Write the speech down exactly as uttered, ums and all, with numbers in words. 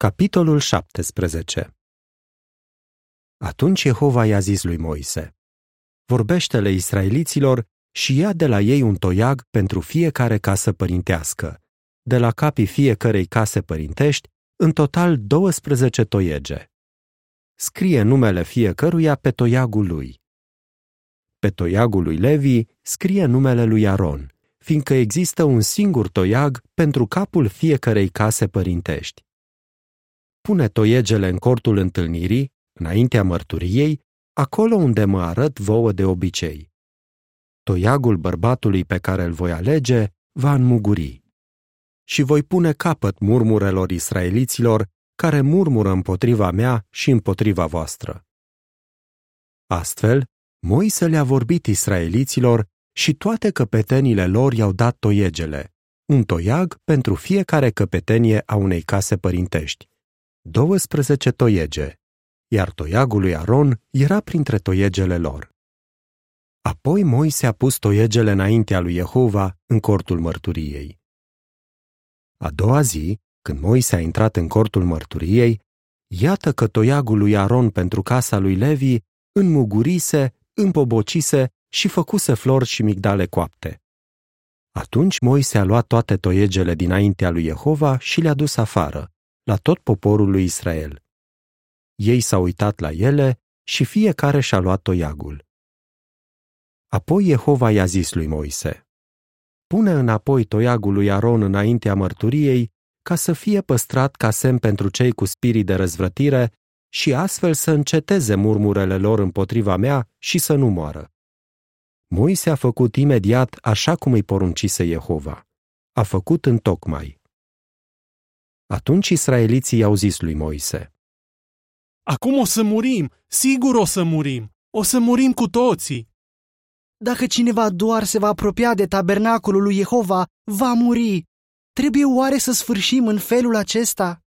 Capitolul șaptesprezece. Atunci Jehova i-a zis lui Moise: vorbește-le israeliților și ia de la ei un toiag pentru fiecare casă părintească, de la capii fiecărei case părintești, în total douăsprezece toiege. Scrie numele fiecăruia pe toiagul lui. Pe toiagul lui Levi scrie numele lui Aron, fiindcă există un singur toiag pentru capul fiecărei case părintești. Pune toiegele în cortul întâlnirii, înaintea mărturiei, acolo unde mă arăt vouă de obicei. Toiagul bărbatului pe care îl voi alege va înmuguri. Și voi pune capăt murmurelor israeliților care murmură împotriva mea și împotriva voastră. Astfel, Moise le-a vorbit israeliților și toate căpetenile lor i-au dat toiegele, un toiag pentru fiecare căpetenie a unei case părintești, douăsprezece toiege, iar toiagul lui Aron era printre toiegele lor. Apoi Moise a pus toiegele înaintea lui Jehova în cortul mărturiei. A doua zi, când Moise a intrat în cortul mărturiei, iată că toiagul lui Aron pentru casa lui Levi înmugurise, împobocise și făcuse flori și migdale coapte. Atunci Moise a luat toate toiegele dinaintea lui Jehova și le-a dus afară, la tot poporul lui Israel. Ei s-au uitat la ele și fiecare și-a luat toiagul. Apoi Jehova i-a zis lui Moise: pune înapoi toiagul lui Aron înaintea mărturiei, ca să fie păstrat ca semn pentru cei cu spirit de răzvrătire și astfel să înceteze murmurele lor împotriva mea și să nu moară. Moise a făcut imediat așa cum îi poruncise Jehova. A făcut întocmai. Atunci israeliții i-au zis lui Moise: acum o să murim, sigur o să murim, o să murim cu toții. Dacă cineva doar se va apropia de tabernacolul lui Jehova, va muri. Trebuie oare să sfârșim în felul acesta?